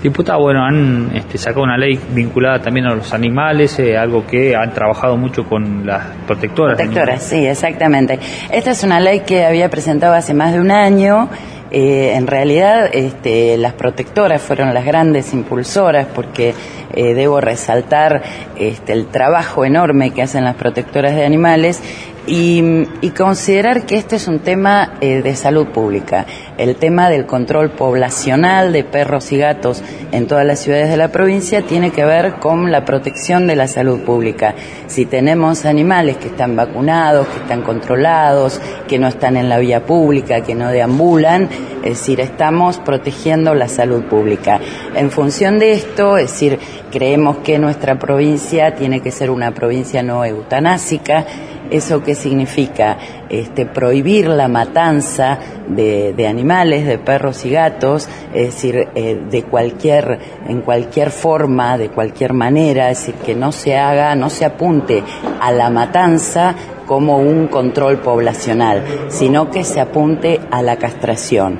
Diputada, bueno, han sacado una ley vinculada también a los animales, algo que han trabajado mucho con las protectoras. Protectoras, sí, exactamente. Esta es una ley que había presentado hace más de un año. En realidad, las protectoras fueron las grandes impulsoras, porque debo resaltar el trabajo enorme que hacen las protectoras de animales y considerar que este es un tema de salud pública. El tema del control poblacional de perros y gatos en todas las ciudades de la provincia tiene que ver con la protección de la salud pública. Si tenemos animales que están vacunados, que están controlados, que no están en la vía pública, que no deambulan, es decir, estamos protegiendo la salud pública. En función de esto, es decir, creemos que nuestra provincia tiene que ser una provincia no eutanásica. ¿Eso qué significa? Prohibir la matanza de animales, de perros y gatos, es decir, en cualquier forma, de cualquier manera, es decir, que no se apunte a la matanza como un control poblacional, sino que se apunte a la castración.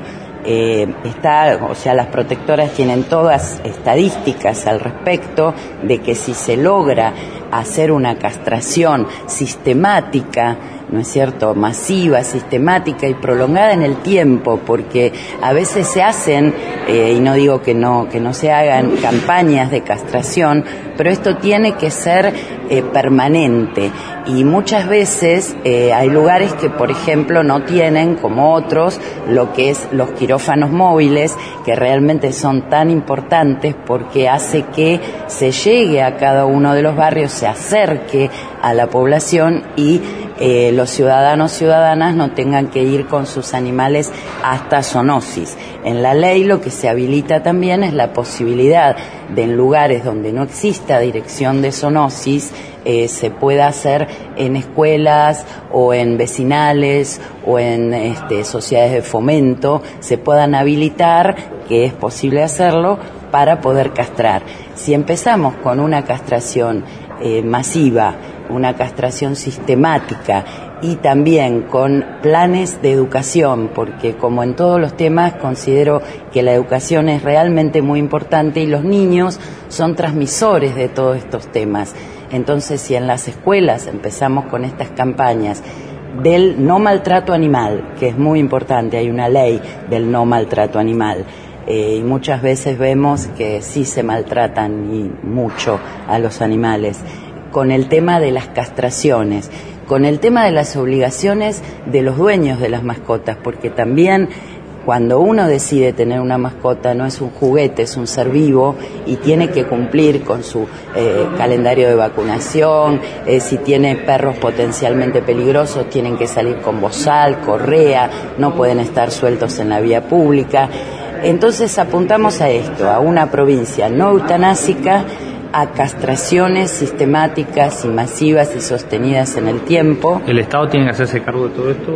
Las protectoras tienen todas estadísticas al respecto de que si se logra hacer una castración sistemática, ¿no es cierto?, masiva, sistemática y prolongada en el tiempo, porque a veces se hacen, y no digo que no se hagan campañas de castración, pero esto tiene que ser permanente, y muchas veces hay lugares que, por ejemplo, no tienen, como otros, lo que es los quirófanos móviles, que realmente son tan importantes porque hace que se llegue a cada uno de los barrios, se acerque a la población y los ciudadanas no tengan que ir con sus animales hasta zoonosis. En la ley lo que se habilita también es la posibilidad de, en lugares donde no exista dirección de zoonosis, se pueda hacer en escuelas o en vecinales o en sociedades de fomento, se puedan habilitar, que es posible hacerlo, para poder castrar. Si empezamos con una castración masiva, una castración sistemática y también con planes de educación, porque como en todos los temas considero que la educación es realmente muy importante y los niños son transmisores de todos estos temas. Entonces, si en las escuelas empezamos con estas campañas del no maltrato animal, que es muy importante, hay una ley del no maltrato animal, y muchas veces vemos que sí se maltratan y mucho a los animales, con el tema de las castraciones, con el tema de las obligaciones de los dueños de las mascotas, porque también cuando uno decide tener una mascota no es un juguete, es un ser vivo y tiene que cumplir con su calendario de vacunación. Si tiene perros potencialmente peligrosos, tienen que salir con bozal, correa, no pueden estar sueltos en la vía pública. Entonces apuntamos a esto, a una provincia no eutanásica, a castraciones sistemáticas y masivas y sostenidas en el tiempo. ¿El Estado tiene que hacerse cargo de todo esto?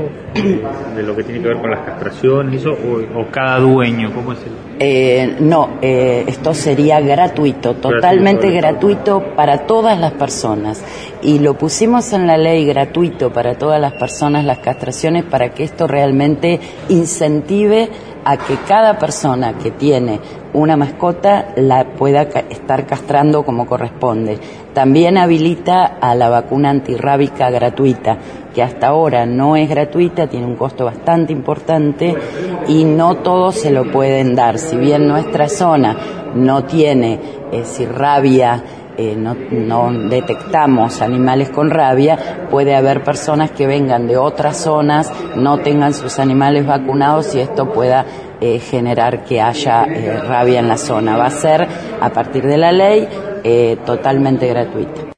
¿De lo que tiene que ver con las castraciones eso, o cada dueño? ¿Cómo es esto sería gratuito, totalmente gratuito para todas las personas. Y lo pusimos en la ley, gratuito para todas las personas, las castraciones, para que esto realmente incentive a que cada persona que tiene una mascota la pueda estar castrando como corresponde. También habilita a la vacuna antirrábica gratuita, que hasta ahora no es gratuita, tiene un costo bastante importante y no todos se lo pueden dar. Si bien nuestra zona no tiene, rabia, no detectamos animales con rabia, puede haber personas que vengan de otras zonas, no tengan sus animales vacunados y esto pueda generar que haya rabia en la zona. Va a ser, a partir de la ley, totalmente gratuita.